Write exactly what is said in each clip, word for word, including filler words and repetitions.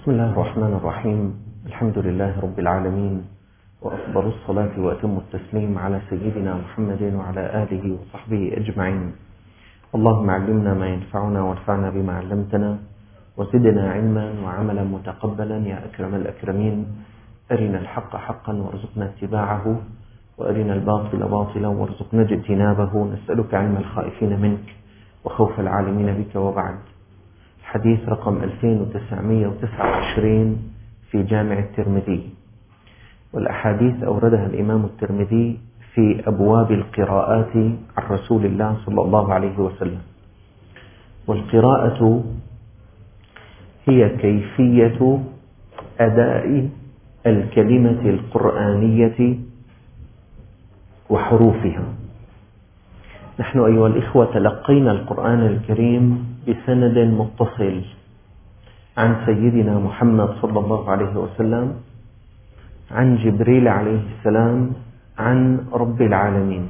بسم الله الرحمن الرحيم. الحمد لله رب العالمين، وأفضل الصلاة وأتم التسليم على سيدنا محمد وعلى آله وصحبه أجمعين. اللهم علمنا ما ينفعنا وانفعنا بما علمتنا، وزدنا علما وعملا متقبلا يا أكرم الأكرمين. أرنا الحق حقا وارزقنا اتباعه، وأرنا الباطل باطلا وارزقنا اجتنابه. نسألك علم الخائفين منك وخوف العالمين بك. وبعد، حديث رقم ألفين وتسعمائة وتسعة وعشرين في جامع الترمذي، والأحاديث أوردها الإمام الترمذي في أبواب القراءات عن رسول الله صلى الله عليه وسلم. والقراءة هي كيفية أداء الكلمة القرآنية وحروفها. نحن أيها الإخوة تلقينا القرآن الكريم بسند متصل عن سيدنا محمد صلى الله عليه وسلم عن جبريل عليه السلام عن رب العالمين.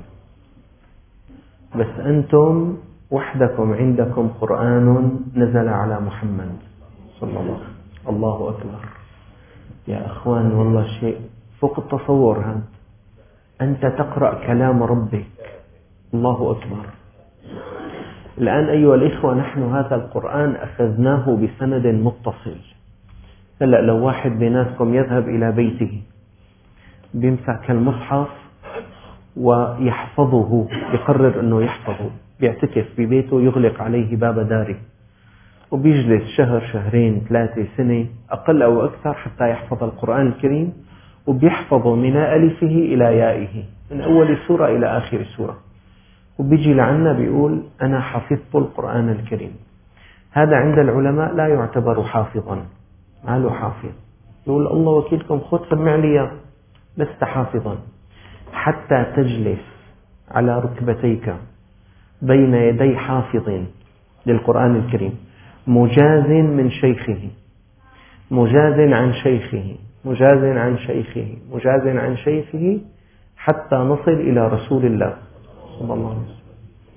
بس أنتم وحدكم عندكم قرآن نزل على محمد صلى الله عليه وسلم. الله أكبر يا أخوان، والله شيء فوق التصور. هذا أنت تقرأ كلام ربك، الله أكبر. الآن أيها الإخوة، نحن هذا القرآن أخذناه بسند متصل. هلأ لو واحد بيناتكم يذهب إلى بيته بيمسك المصحف ويحفظه، يقرر أنه يحفظه، بيعتكف ببيته، يغلق عليه باب داره وبيجلس شهر شهرين ثلاثة سنة أقل أو أكثر حتى يحفظ القرآن الكريم، وبيحفظه من ألفه إلى يائه، من أول سورة إلى آخر سورة، وبيجي لعنا بيقول أنا حفظت القرآن الكريم. هذا عند العلماء لا يعتبر حافظا، ما له حافظ. يقول الله وكيلكم، خذ سمع لي، لست حافظا حتى تجلس على ركبتيك بين يدي حافظ للقرآن الكريم، مجاز من شيخه، مجاز عن شيخه، مجاز عن شيخه، مجاز عن شيخه، حتى نصل إلى رسول الله صلى الله عليه وسلم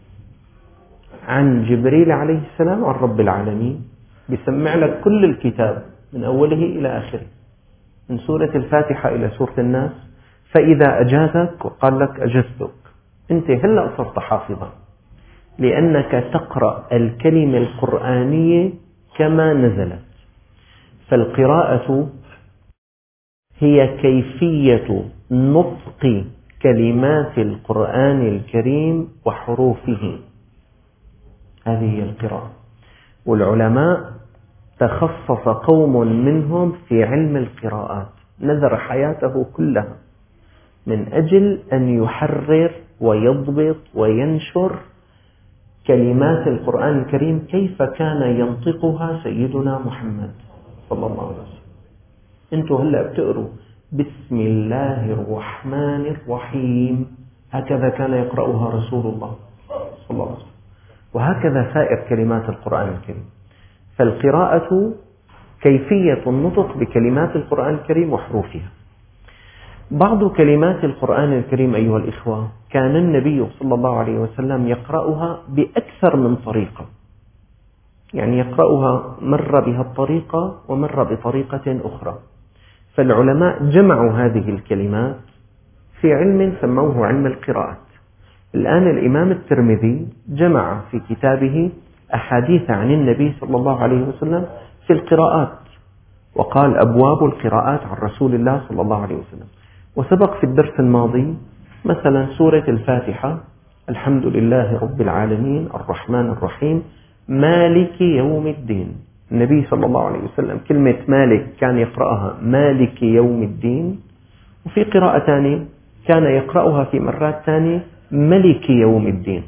عن جبريل عليه السلام عن رب العالمين. بيسمع لك كل الكتاب من أوله إلى آخره، من سورة الفاتحة إلى سورة الناس. فإذا أجازك وقال لك أجزتك، أنت هلأ صرت حافظا، لأنك تقرأ الكلمة القرآنية كما نزلت. فالقراءة هي كيفية نطق كلمات القرآن الكريم وحروفه، هذه هي القراءة. والعلماء تخصص قوم منهم في علم القراءات، نذر حياته كلها من أجل أن يحرر ويضبط وينشر كلمات القرآن الكريم كيف كان ينطقها سيدنا محمد صلى الله عليه وسلم. أنتوا هلأ بتقروا بسم الله الرحمن الرحيم، هكذا كان يقرأها رسول الله صلى الله عليه وسلم، وهكذا سائر كلمات القرآن الكريم. فالقراءة كيفية النطق بكلمات القرآن الكريم وحروفها. بعض كلمات القرآن الكريم أيها الإخوة كان النبي صلى الله عليه وسلم يقرأها بأكثر من طريقة، يعني يقرأها مرة بها الطريقة ومرة بطريقة أخرى. فالعلماء جمعوا هذه الكلمات في علم سموه علم القراءات. الآن الإمام الترمذي جمع في كتابه أحاديث عن النبي صلى الله عليه وسلم في القراءات، وقال أبواب القراءات عن رسول الله صلى الله عليه وسلم. وسبق في الدرس الماضي مثلا سورة الفاتحة، الحمد لله رب العالمين الرحمن الرحيم مالك يوم الدين. النبي صلى الله عليه وسلم كلمة مالك كان يقرأها مالك يوم الدين، وفي قراءة ثانية كان يقرأها في مرات ثانية ملك يوم الدين،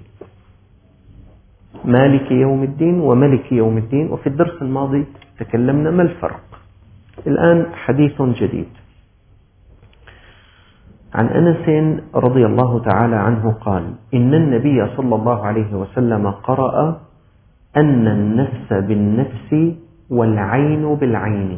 مالك يوم الدين وملك يوم الدين. وفي الدرس الماضي تكلمنا ما الفرق. الآن حديث جديد عن أنس رضي الله تعالى عنه قال إن النبي صلى الله عليه وسلم قرأ أن النفس بالنفس والعين بالعين.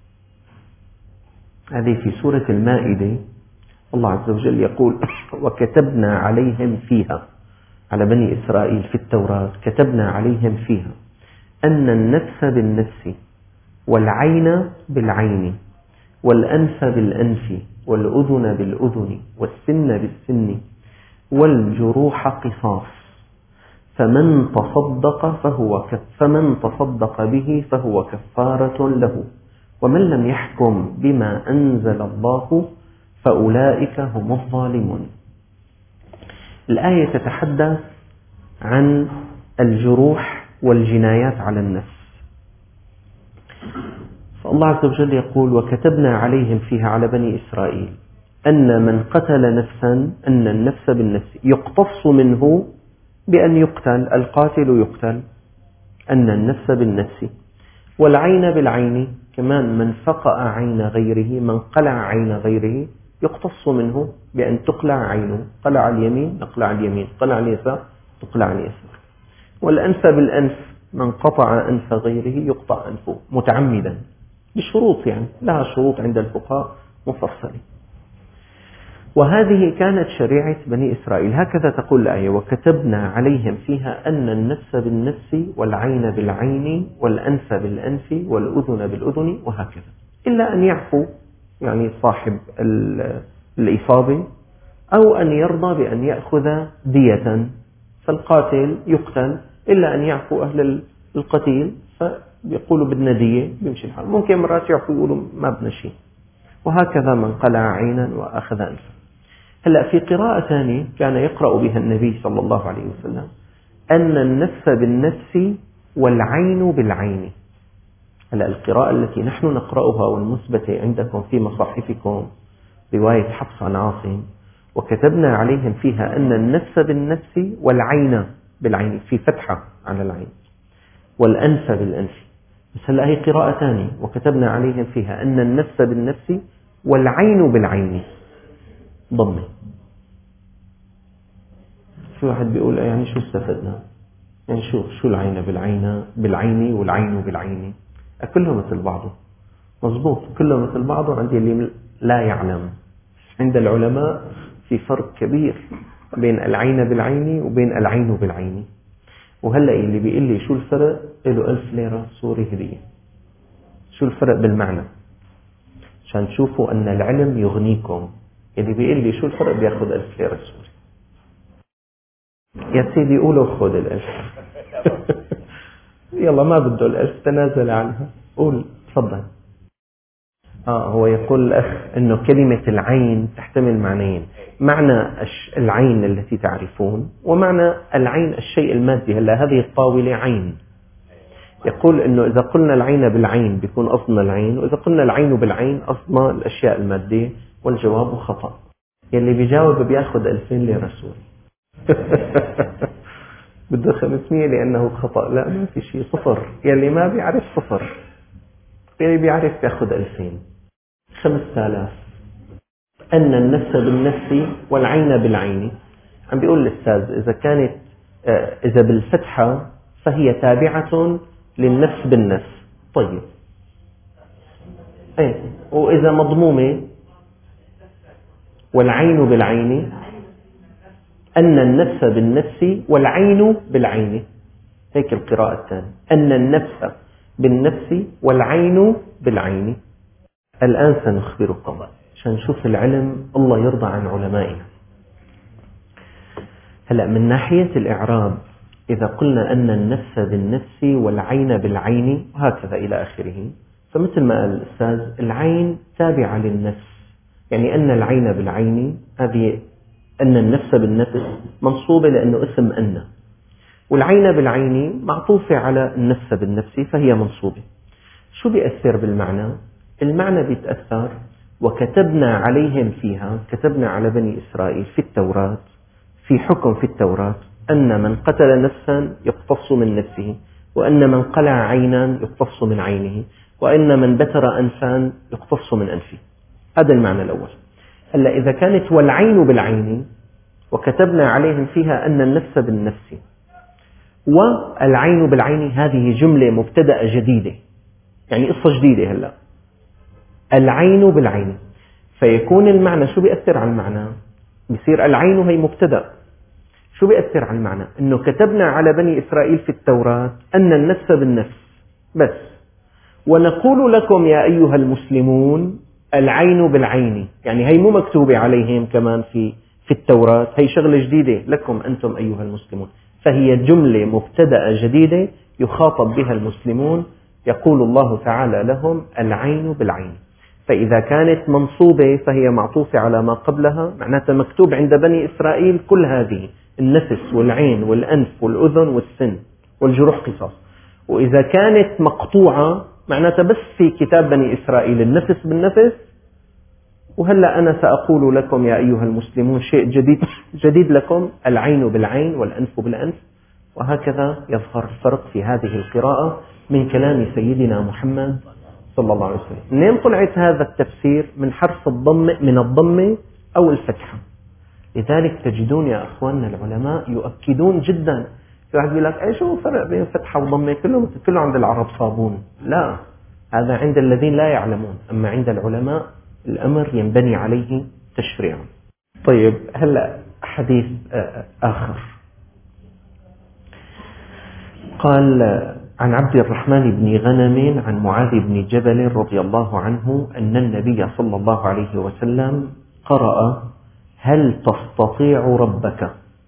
هذه في سورة المائدة. الله عز وجل يقول وكتبنا عليهم فيها، على بني إسرائيل في التوراة كتبنا عليهم فيها أن النفس بالنفس والعين بالعين والأنف بالأنف والأذن بالأذن والسن بالسن والجروح قصاص فمن تصدق فهو فمن تصدق به فهو كفارة له ومن لم يحكم بما أنزل الله فأولئك هم الظالمون. الآية تتحدث عن الجروح والجنايات على النفس. فالله عز وجل يقول: وكتبنا عليهم فيها على بني إسرائيل أن من قتل نفسا أن النفس بالنفس يقتص منه بأن يقتل، القاتل يقتل، أن النفس بالنفس، والعين بالعين، كمان من فقأ عين غيره، من قلع عين غيره يقتص منه بأن تقلع عينه، قلع اليمين نقلع اليمين، قلع اليسار تقلع اليسار، والأنف بالأنف، من قطع أنف غيره يقطع أنفه متعمدا بشروط، يعني لها شروط عند الفقهاء مفصلة. وهذه كانت شريعة بني إسرائيل. هكذا تقول الآية: وكتبنا عليهم فيها أن النفس بالنفس والعين بالعين والأنف بالأنف والأذن بالأذن وهكذا، إلا أن يعفو يعني صاحب الإصابة، أو أن يرضى بأن يأخذ دية، فالقاتل يقتل إلا أن يعفو أهل القتيل فيقولوا بدنا دية، بيمشي الحال. ممكن مرات يعفو يقولوا ما بدنا شيء، وهكذا من قلع عينا وأخذ أنفا. هلأ في قراءة ثانية كان يقرأ بها النبي صلى الله عليه وسلم أن النفس بالنفس والعين بالعين. هلأ القراءة التي نحن نقرأها والمثبتة عندكم في مصاحفكم رواية حفص عن عاصم: وكتبنا عليهم فيها أن النفس بالنفس والعين بالعين، في فتحة على العين، والأنف بالأنف. بس هلأ هي قراءة ثانية: وكتبنا عليهم فيها أن النفس بالنفس والعين بالعين، ضمه. في واحد بيقول يعني شو استفدنا؟ يعني شو شو العين بالعين بالعين والعين بالعين؟ كلهم مثل بعضه، مضبوط، كلهم مثل بعضه عند اللي لا يعلم. عند العلماء في فرق كبير بين العين بالعين وبين العين بالعين. وهلأ اللي بيقول لي شو الفرق له ألف ليرة سوري هدية. شو الفرق بالمعنى؟ عشان تشوفوا أن العلم يغنيكم. اللي بيقول لي شو الفرق بياخذ ألف ليرة سوري. يا سيدي قولوا خذ الألف. يلا ما بده الألف، تنازل عنها، قول تفضل. آه هو يقول الأخ أنه كلمة العين تحتمل معنيين: معنى العين التي تعرفون، ومعنى العين الشيء المادي. هلا هذه الطاولة عين. يقول أنه إذا قلنا العين بالعين بيكون قصدنا العين، وإذا قلنا العين بالعين قصدنا الأشياء المادية، والجواب خطأ. يلي بيجاوب بياخذ ألفين ليرة سوري. بده خمسمية لأنه خطأ. لا، ما في شيء، صفر. يلي ما بيعرف صفر، يلي بيعرف بياخذ ألفين. خمسة آلاف. أن النفس بالنفس والعين بالعين. عم بيقول الأستاذ إذا كانت إذا بالفتحة فهي تابعة للنفس بالنفس. طيب أي، وإذا مضمومة والعين بالعين، أن النفس بالنفس والعين بالعين. هيك القراءة الثانية: أن النفس بالنفس والعين بالعين. الآن سنخبركم عشان نشوف العلم، الله يرضى عن علمائنا. هلأ من ناحية الإعراب، إذا قلنا أن النفس بالنفس والعين بالعين وهكذا إلى آخره، فمثل ما قال الأستاذ العين تابعة للنفس، يعني أن العين بالعين هذه، أن النفس بالنفس منصوبة لأنه اسم أن، والعين بالعين معطوفة على النفس بالنفس فهي منصوبة. شو بيأثر بالمعنى؟ المعنى بيتأثر: وكتبنا عليهم فيها، كتبنا على بني إسرائيل في التوراة، في حكم في التوراة، أن من قتل نفسا يقتص من نفسه، وأن من قلع عينا يقتص من عينه، وأن من بتر أنفا يقتص من أنفه. هذا المعنى الأول. هلا إذا كانت والعين بالعين، وكتبنا عليهم فيها أن النفس بالنفس والعين بالعين، هذه جملة مبتدأ جديدة، يعني قصة جديدة. هلا العين بالعين، فيكون المعنى شو بيأثر على المعنى؟ بيصير العين هي مبتدأ. شو بيأثر على المعنى؟ إنه كتبنا على بني إسرائيل في التوراة أن النفس بالنفس بس، ونقول لكم يا أيها المسلمون العين بالعين، يعني هي مو مكتوبة عليهم كمان في في التوراة، هي شغلة جديدة لكم أنتم أيها المسلمون، فهي جملة مبتدأة جديدة يخاطب بها المسلمون، يقول الله تعالى لهم العين بالعين. فإذا كانت منصوبة فهي معطوفة على ما قبلها، معناتها مكتوب عند بني إسرائيل كل هذه، النفس والعين والأنف والأذن والسن والجروح قصاص. وإذا كانت مقطوعة معناتها بس في كتاب بني إسرائيل النفس بالنفس، وهلأ أنا سأقول لكم يا أيها المسلمون شيء جديد جديد لكم، العين بالعين والأنف بالأنف. وهكذا يظهر الفرق في هذه القراءة من كلام سيدنا محمد صلى الله عليه وسلم. منين طلعت هذا التفسير؟ من حرف الضم، من الضمة أو الفتحة. لذلك تجدون يا أخواننا العلماء يؤكدون جدا. في واحد يقول لك أي شو فرق بين فتحة وضمة؟ كله كله عند العرب صابون. لا، هذا عند الذين لا يعلمون، أما عند العلماء الأمر ينبني عليه تشريعا. طيب هلأ حديث آخر. قال عن عبد الرحمن بن غنم عن معاذ بن جبل رضي الله عنه أن النبي صلى الله عليه وسلم قرأ هل تستطيع ربك،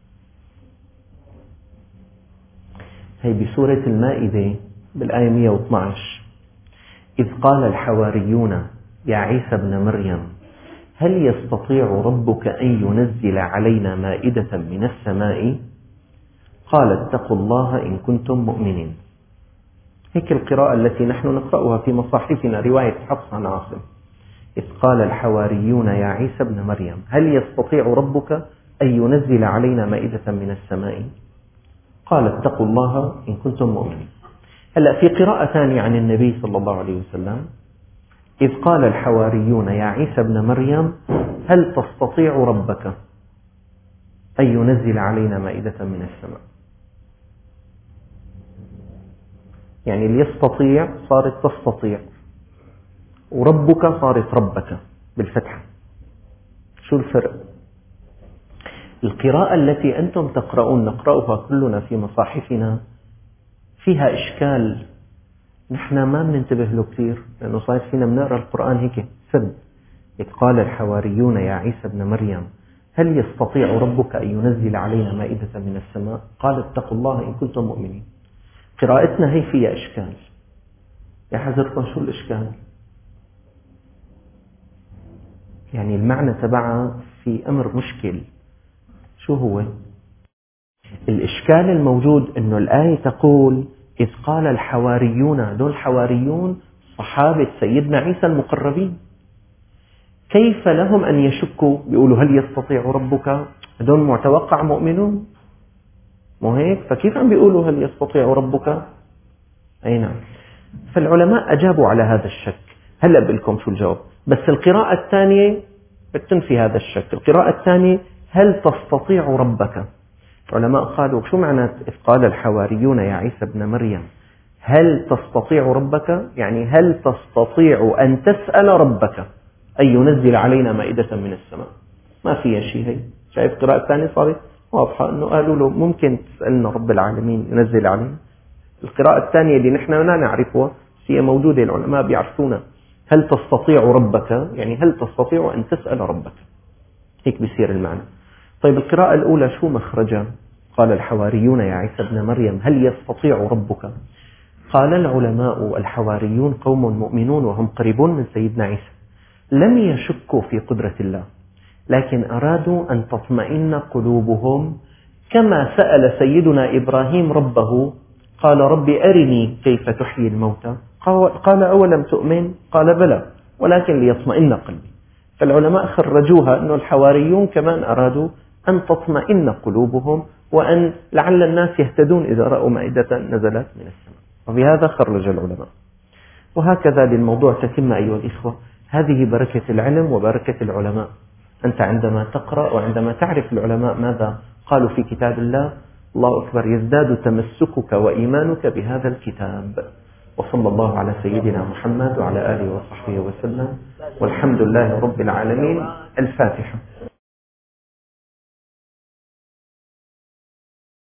هي بسورة المائدة بالآية مئة واثني عشر. إذ قال الحواريون يا عيسى ابن مريم هل يستطيع ربك أن ينزل علينا مائدة من السماء؟ قال اتقوا الله إن كنتم مؤمنين. هيك القراءة التي نحن نقرأها في مصاحفنا، رواية حفص عن عاصم. إذ قال الحواريون يا عيسى ابن مريم هل يستطيع ربك أن ينزل علينا مائدة من السماء؟ قال اتقوا الله إن كنتم مؤمنين. هلأ في قراءة ثانية عن النبي صلى الله عليه وسلم إذ قال الحواريون يا عيسى ابن مريم هل تستطيع ربك أن ينزل علينا مائدة من السماء. يعني اللي يستطيع صارت تستطيع، وربك صارت ربك بالفتحة. شو الفرق؟ القراءة التي أنتم تقرؤون نقرأها كلنا في مصاحفنا فيها إشكال نحن ما بننتبه له كثير، لأنه صار فينا بنقرأ القرآن هيك سرد. إذ قال الحواريون يا عيسى ابن مريم هل يستطيع ربك أن ينزل علينا مائدة من السماء؟ قال اتقوا الله إن كنتم مؤمنين. قراءتنا هي فيها إشكال. يا حذركم شو الإشكال؟ يعني المعنى تبعها في أمر مشكل. شو هو؟ الإشكال الموجود أنه الآية تقول إذ قال الحواريون، دول الحواريون صحابة سيدنا عيسى المقربين، كيف لهم أن يشكوا بيقولوا هل يستطيع ربك؟ دول متوقع مؤمنون، مو هيك؟ فكيف عم بيقولوا هل يستطيع ربك؟ أي نعم. فالعلماء أجابوا على هذا الشك. هلأ بقول لكم شو الجواب، بس القراءة الثانية بتنفي هذا الشك. القراءة الثانية هل تستطيع ربك. العلماء قالوا شو معنى إذ قال الحواريون يا عيسى ابن مريم هل تستطيع ربك؟ يعني هل تستطيع أن تسأل ربك أن ينزل علينا مائدة من السماء؟ ما فيها شيء. هي شايف القراءة الثانية صارت واضحة، أنه قالوا له ممكن تسألنا رب العالمين ينزل علينا. القراءة الثانية اللي نحن لا نعرفها هي موجودة، العلماء بيعرفونها. هل تستطيع ربك يعني هل تستطيع أن تسأل ربك، هيك بيصير المعنى. طيب القراءة الأولى شو مخرجها؟ قال الحواريون يا عيسى ابن مريم هل يستطيع ربك. قال العلماء الحواريون قوم مؤمنون وهم قريبون من سيدنا عيسى، لم يشكوا في قدرة الله، لكن أرادوا أن تطمئن قلوبهم كما سأل سيدنا إبراهيم ربه قال رب أرني كيف تحيي الموتى، قال أولم تؤمن؟ قال بلى ولكن ليطمئن قلبي. فالعلماء خرجوها أن الحواريون كمان أرادوا أن تطمئن قلوبهم، وأن لعل الناس يهتدون إذا رأوا مائدة نزلت من السماء، وبهذا خرج العلماء. وهكذا للموضوع تتم أيها الإخوة. هذه بركة العلم وبركة العلماء. أنت عندما تقرأ وعندما تعرف العلماء ماذا قالوا في كتاب الله، الله أكبر، يزداد تمسكك وإيمانك بهذا الكتاب. وصلى الله على سيدنا محمد وعلى آله وصحبه وسلم، والحمد لله رب العالمين. الفاتحة.